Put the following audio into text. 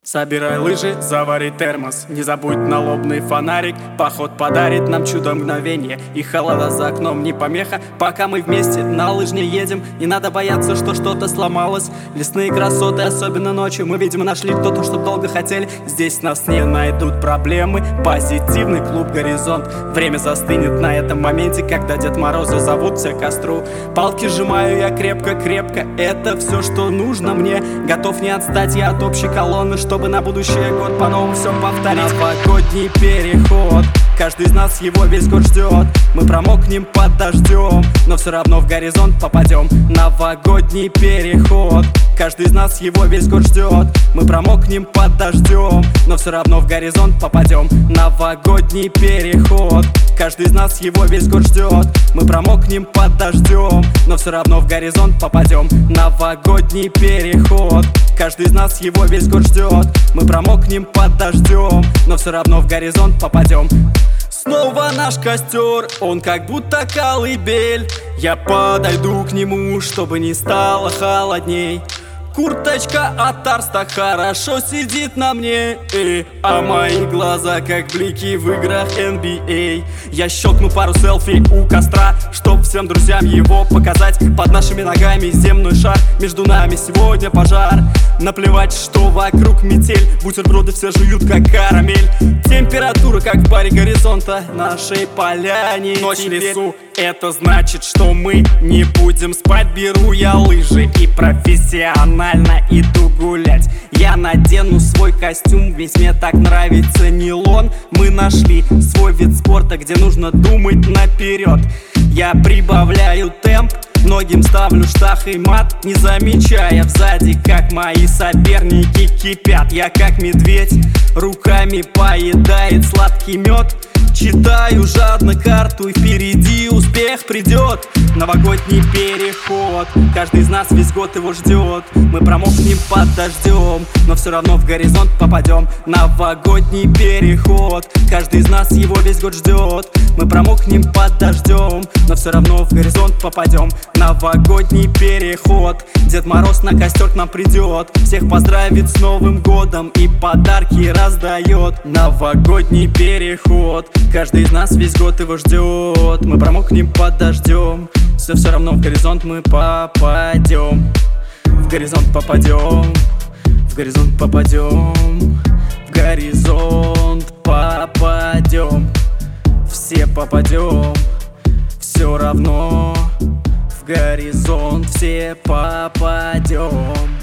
Собирай лыжи, завари термос, не забудь налобный фонарик. Поход подарит нам чудо мгновение, и холода за окном не помеха. Пока мы вместе на лыжне едем, не надо бояться, что что-то сломалось. Лесные красоты, особенно ночью, мы, видимо, нашли то, что долго хотели. Здесь нас не найдут проблемы, позитивный клуб «Горизонт». Время застынет на этом моменте, когда Дед Мороза зовут все к костру. Палки сжимаю я крепко-крепко, это все, что нужно мне. Готов не отстать я от общей колонны, чтобы на будущий год по-новому все повторить. Новогодний переход, каждый из нас его весь год ждет. Мы промокнем под дождем, но все равно в горизонт попадем. Новогодний переход, каждый из нас его весь год ждет. Мы промокнем под дождем, но все равно в горизонт попадем. Новогодний переход, каждый из нас его весь год ждет. Мы промокнем под дождем, но все равно в горизонт попадем. Новогодний переход, каждый из нас его весь год ждет. Мы промокнем под дождем, но все равно в горизонт попадем. Снова наш костер, он как будто колыбель. Я подойду к нему, чтобы не стало холодней. Курточка от Арс так хорошо сидит на мне, а мои глаза как блики в играх NBA. Я щелкну пару селфи у костра, чтоб всем друзьям его показать. Под нашими ногами земной шар, между нами сегодня пожар. Наплевать, что вокруг метель, бутерброды все жуют как карамель. Температура как в баре горизонта нашей поляне. Ночь в лесу, это значит, что мы не будем спать. Беру я лыжи и профессионально иду гулять. Я надену свой костюм, весь мне так нравится нейлон. Мы нашли свой вид спорта, где нужно думать наперед. Я прибавляю темп, многим ставлю штах и мат, не замечая сзади, как мои соперники кипят. Я как медведь, руками поедает сладкий мед. Читаю жадно карту, и впереди успех придет. Новогодний переход, каждый из нас весь год его ждет. Мы промокнем под дождем, но все равно в горизонт попадем. Новогодний переход, каждый из нас его весь год ждет. Мы промокнем под дождем, но все равно в горизонт попадем. Новогодний переход, Дед Мороз на костер к нам придет. Всех поздравит с Новым годом и подарки раздает. Новогодний переход, каждый из нас весь год его ждет. Мы промокнем под дождем, все равно в горизонт мы попадем. В горизонт попадем, в горизонт попадем, в горизонт попадем. Все попадем, все равно в горизонт все попадем.